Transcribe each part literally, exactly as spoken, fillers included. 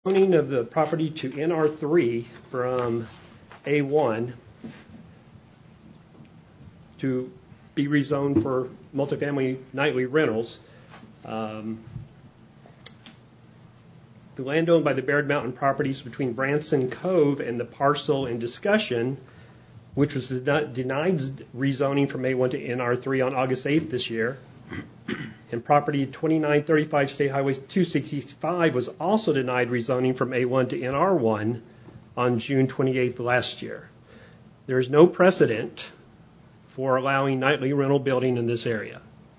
Zoning of the property to N R three from A one to be rezoned for multifamily nightly rentals. Um, the land owned by the Baird Mountain Properties between Branson Cove and the parcel in discussion, which was denied rezoning from A one to N R three on August eighth this year. And property twenty-nine thirty-five State Highway two sixty-five was also denied rezoning from A one to N R one on June twenty-eighth last year. There is no precedent for allowing nightly rental building in this area.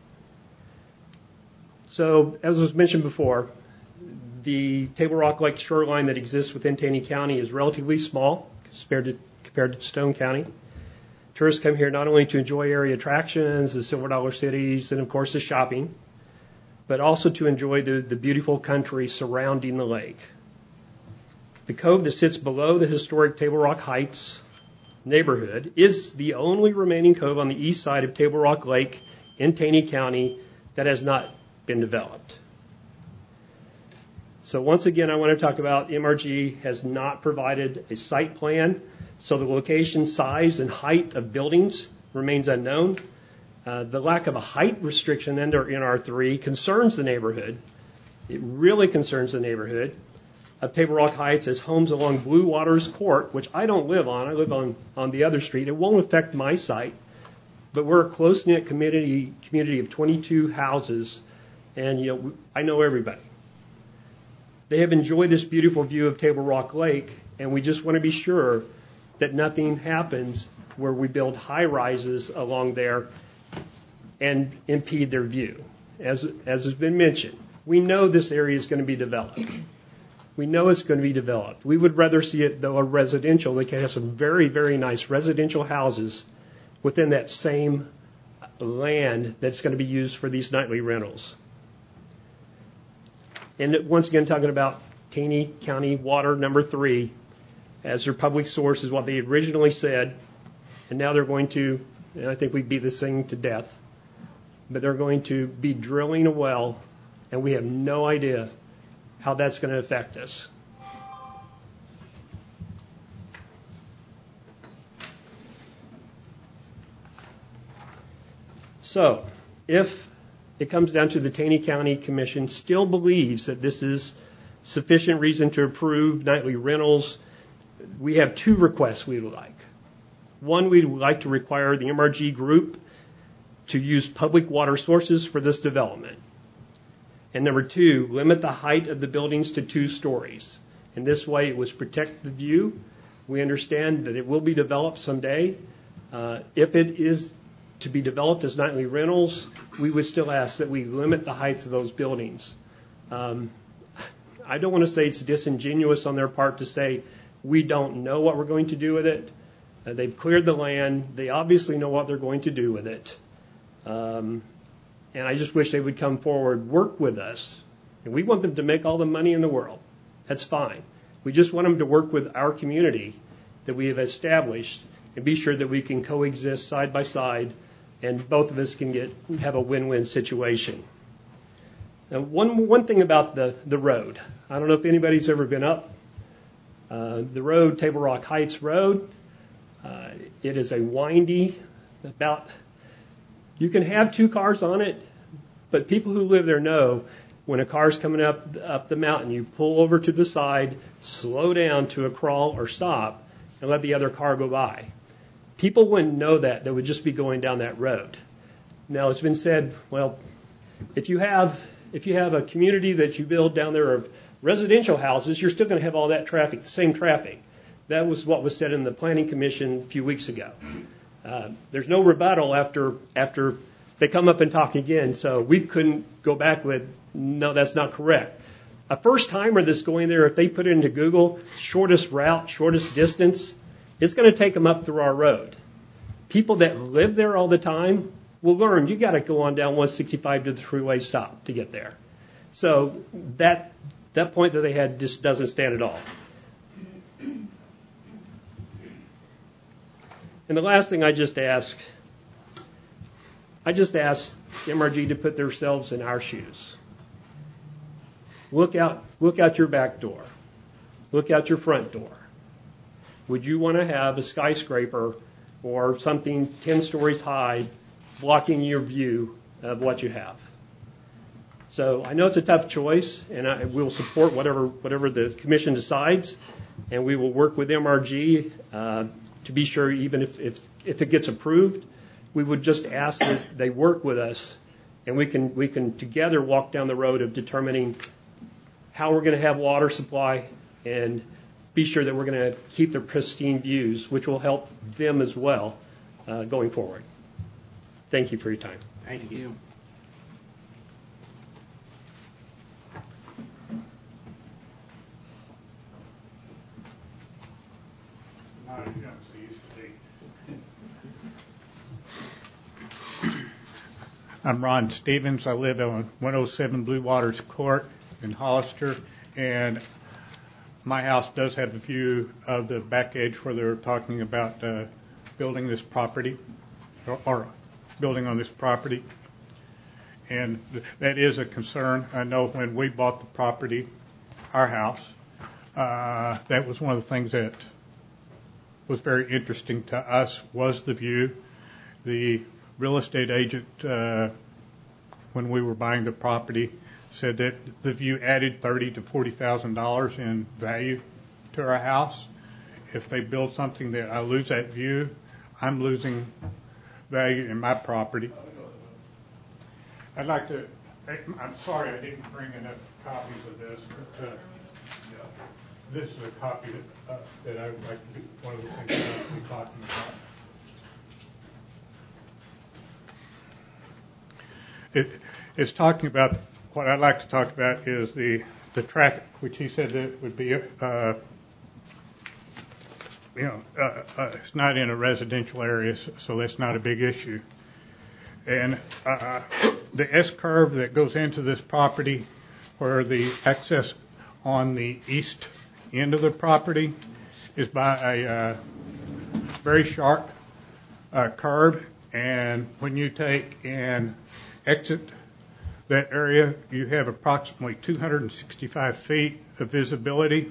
So, as was mentioned before, the Table Rock Lake shoreline that exists within Taney County is relatively small compared to, compared to Stone County. Tourists come here not only to enjoy area attractions, the Silver Dollar cities, and of course the shopping, but also to enjoy the, the beautiful country surrounding the lake. The cove that sits below the historic Table Rock Heights neighborhood is the only remaining cove on the east side of Table Rock Lake in Taney County that has not been developed. So once again, I want to talk about M R G has not provided a site plan, so the location, size, and height of buildings remains unknown. Uh, the lack of a height restriction under N R three concerns the neighborhood. It really concerns the neighborhood of Table Rock Heights as homes along Blue Waters Court, which I don't live on. I live on, on the other street. It won't affect my site, but we're a close-knit community community of twenty-two houses, and you know I know everybody. They have enjoyed this beautiful view of Table Rock Lake, and we just want to be sure that nothing happens where we build high rises along there and impede their view. As, as has been mentioned, we know this area is going to be developed. We know it's going to be developed. We would rather see it, though, a residential. They can have some very, very nice residential houses within that same land that's going to be used for these nightly rentals. And once again, talking about Taney County Water number three as their public source is what they originally said, and now they're going to, and I think we beat this thing to death, but they're going to be drilling a well, and we have no idea how that's going to affect us. So, if it comes down to the Taney County Commission still believes that this is sufficient reason to approve nightly rentals, we have two requests we would like. One, we would like to require the M R G group to use public water sources for this development. And number two, limit the height of the buildings to two stories. In this way, it would protect the view. We understand that it will be developed someday. Uh, if it is to be developed as nightly rentals, we would still ask that we limit the heights of those buildings. Um, I don't want to say it's disingenuous on their part to say we don't know what we're going to do with it. Uh, they've cleared the land. They obviously know what they're going to do with it. Um, and I just wish they would come forward, work with us. And we want them to make all the money in the world. That's fine. We just want them to work with our community that we have established and be sure that we can coexist side by side and both of us can get have a win-win situation. Now, one one thing about the, the road. I don't know if anybody's ever been up uh, the road, Table Rock Heights Road. Uh, it is a windy, about, you can have two cars on it, but people who live there know when a car's coming up up the mountain, you pull over to the side, slow down to a crawl or stop, and let the other car go by. People wouldn't know that. They would just be going down that road. Now, it's been said, well, if you have if you have a community that you build down there of residential houses, you're still going to have all that traffic, the same traffic. That was what was said in the Planning Commission a few weeks ago. Uh, there's no rebuttal after after they come up and talk again, so we couldn't go back with, no, that's not correct. A first-timer that's going there, if they put it into Google, shortest route, shortest distance, it's going to take them up through our road. People that live there all the time will learn you got to go on down one sixty-five to the freeway stop to get there. So that that point that they had just doesn't stand at all. And the last thing I just ask, I just ask M R G to put themselves in our shoes. Look out, look out your back door. look out your front door. Would you want to have a skyscraper or something ten stories high blocking your view of what you have? So I know it's a tough choice, and I will support whatever whatever the commission decides, and we will work with M R G uh, to be sure, even if, if if it gets approved, we would just ask that they work with us, and we can we can together walk down the road of determining how we're going to have water supply and be sure that we're going to keep the pristine views, which will help them as well uh, going forward. Thank you for your time. Thank you. I'm Ron Stevens. I live on one oh seven Blue Waters Court in Hollister, and my house does have a view of the back edge where they're talking about uh, building this property or, or building on this property, and th- that is a concern. I know when we bought the property, our house, uh, that was one of the things that was very interesting to us was the view. The real estate agent, uh, when we were buying the property, said that the view added thirty to forty thousand dollars in value to our house. If they build something that I lose that view, I'm losing value in my property. I'd like to. I'm sorry I didn't bring enough copies of this. But, uh, this is a copy that, uh, that I would like to be one of the things that I'll be talking about. It, it's talking about, what I'd like to talk about is the, the traffic, which he said that would be, uh, you know, uh, uh, it's not in a residential area, so, so that's not a big issue. And uh, the S-curve that goes into this property, where the access on the east end of the property is by a uh, very sharp uh, curve, and when you take and exit that area, you have approximately two hundred sixty-five feet of visibility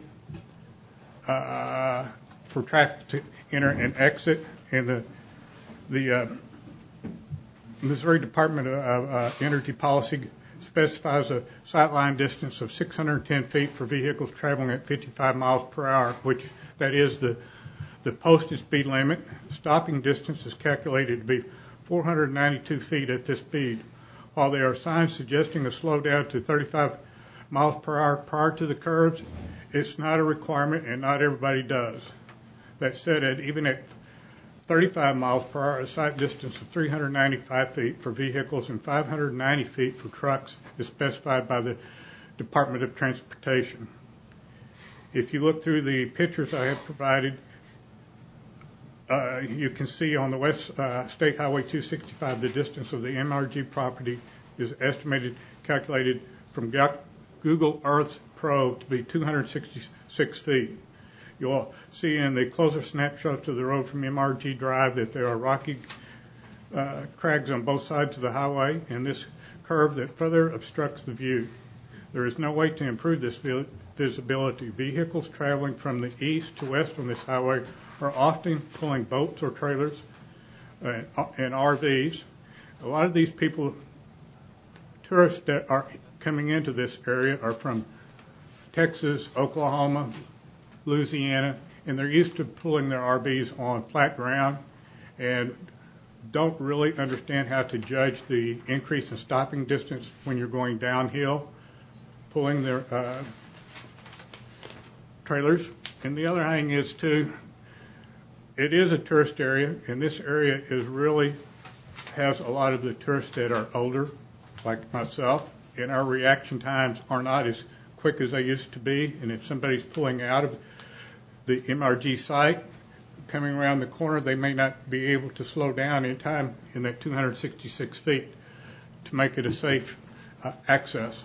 uh, for traffic to enter and exit. And the the uh, Missouri Department of uh, Energy Policy specifies a sightline distance of six hundred ten feet for vehicles traveling at fifty-five miles per hour, which that is the the posted speed limit. Stopping distance is calculated to be four hundred ninety-two feet at this speed. While there are signs suggesting a slowdown to thirty-five miles per hour prior to the curves, it's not a requirement, and not everybody does. That said, at, even at thirty-five miles per hour, a sight distance of three hundred ninety-five feet for vehicles and five hundred ninety feet for trucks is specified by the Department of Transportation. If you look through the pictures I have provided, uh, you can see on the West uh, State Highway two sixty-five the distance of the M R G property is estimated, calculated from Google Earth Pro to be two hundred sixty-six feet. You'll see in the closer snapshots of the road from M R G Drive that there are rocky uh, crags on both sides of the highway, and this curve that further obstructs the view. There is no way to improve this visibility. Vehicles traveling from the east to west on this highway are often pulling boats or trailers uh, and R Vs. A lot of these people, tourists that are coming into this area, are from Texas, Oklahoma, Louisiana, and they're used to pulling their R Vs on flat ground and don't really understand how to judge the increase in stopping distance when you're going downhill, pulling their uh, trailers. And the other thing is, too, it is a tourist area, and this area is really has a lot of the tourists that are older, like myself, and our reaction times are not as quick as they used to be. And if somebody's pulling out of the M R G site, coming around the corner, they may not be able to slow down in time in that two hundred sixty-six feet to make it a safe uh, access.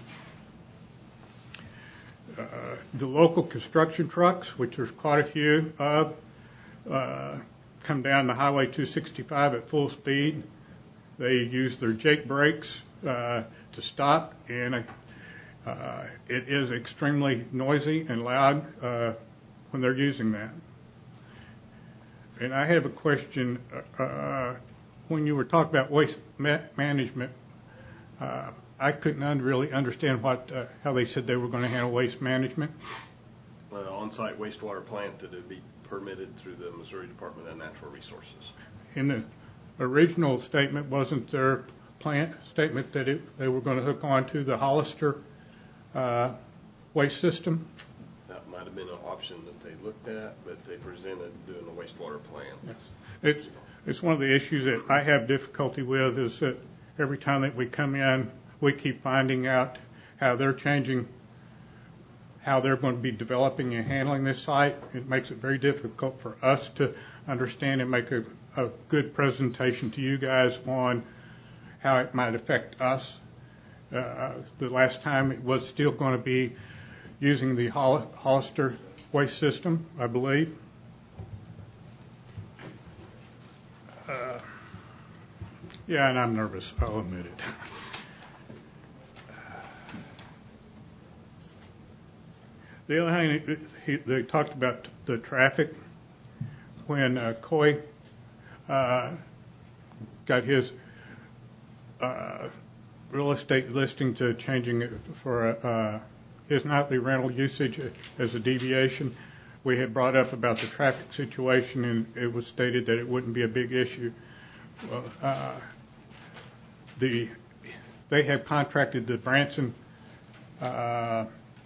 Uh, the local construction trucks, which there's quite a few of, uh, come down the Highway two sixty-five at full speed. They use their Jake brakes uh, to stop, and uh, Uh, it is extremely noisy and loud uh, when they're using that. And I have a question. Uh, when you were talking about waste ma- management, uh, I couldn't un- really understand what uh, how they said they were going to handle waste management. Uh, on-site wastewater plant that would be permitted through the Missouri Department of Natural Resources. In the original statement, wasn't their plant statement that it, they were going to hook onto the Hollister uh, waste system? That might have been an option that they looked at, but they presented doing the wastewater plant. Yes. It's, it's one of the issues that I have difficulty with is that every time that we come in, we keep finding out how they're changing, how they're going to be developing and handling this site. It makes it very difficult for us to understand and make a, a good presentation to you guys on how it might affect us. Uh, the last time it was still going to be using the Hol- Hollister waste system, I believe. Uh, yeah, and I'm nervous, I'll admit it. The other thing, he, they talked about the traffic. When uh, Coy uh, got his uh, real estate listing to changing it for uh, his nightly rental usage as a deviation, we had brought up about the traffic situation, and it was stated that it wouldn't be a big issue. Well, uh, the they have contracted the Branson uh,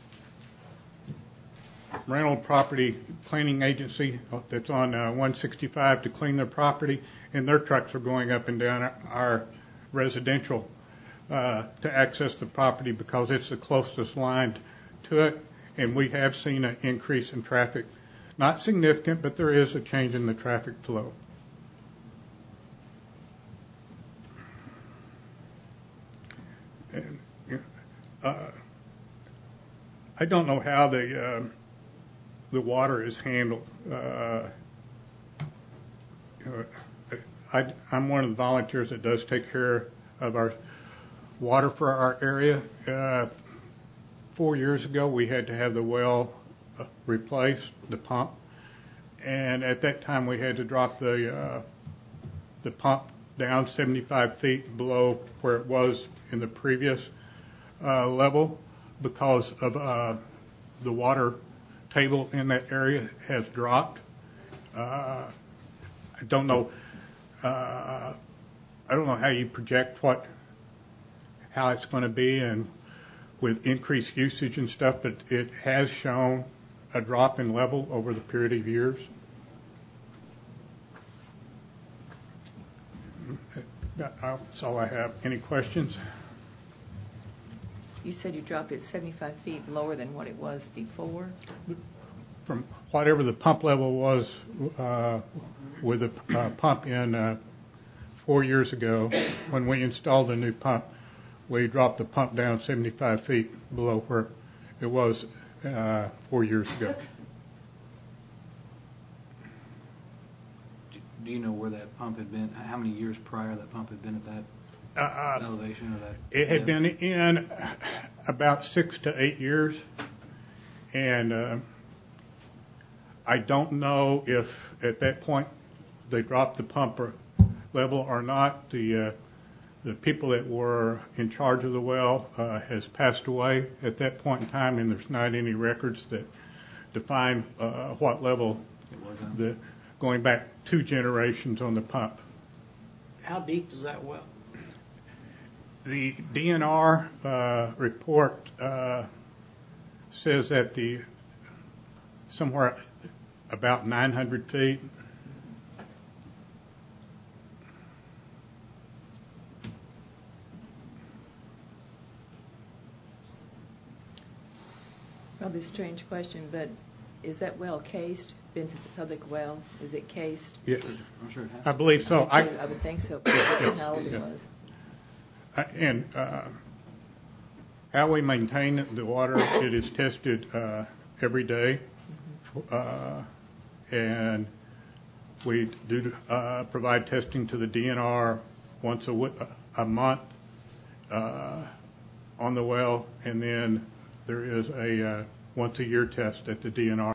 rental property cleaning agency that's on uh, one sixty-five to clean their property, and their trucks are going up and down our, our residential uh, to access the property because it's the closest line to it, and we have seen an increase in traffic. Not significant, but there is a change in the traffic flow. And, uh, I don't know how the uh, the water is handled. Uh, I, I'm one of the volunteers that does take care of our water for our area. Uh, four years ago, we had to have the well replaced, the pump, and at that time we had to drop the uh, the pump down seventy-five feet below where it was in the previous uh, level because of uh, the water table in that area has dropped. Uh, I don't know. Uh, I don't know how you project what, how it's going to be, and with increased usage and stuff, but it has shown a drop in level over the period of years. That's all I have. Any questions? You said you dropped it seventy-five feet lower than what it was before? From whatever the pump level was uh, with the uh, pump in uh, four years ago, when we installed the new pump, we dropped the pump down seventy-five feet below where it was uh, four years ago. Do you know where that pump had been? How many years prior that pump had been at that Uh, elevation? Or that it had depth? been in about six to eight years, and uh, I don't know if at that point they dropped the pump or level or not. The uh, the people that were in charge of the well uh, has passed away at that point in time, and there's not any records that define uh, what level It wasn't. the going back two generations on the pump. How deep is that well? The D N R uh, report uh, says that the somewhere about nine hundred feet. Probably a strange question, but is that well cased? Since it's a public well, is it cased? Yes, I'm sure it has. I believe so. I, I, I would think so, because how old it Yeah. was. I- and uh, how we maintain the water, it is tested uh, every day, uh, and we do uh, provide testing to the D N R once a, wi- a month. Uh, on the well, and then there is a uh, once-a-year test at the D N R.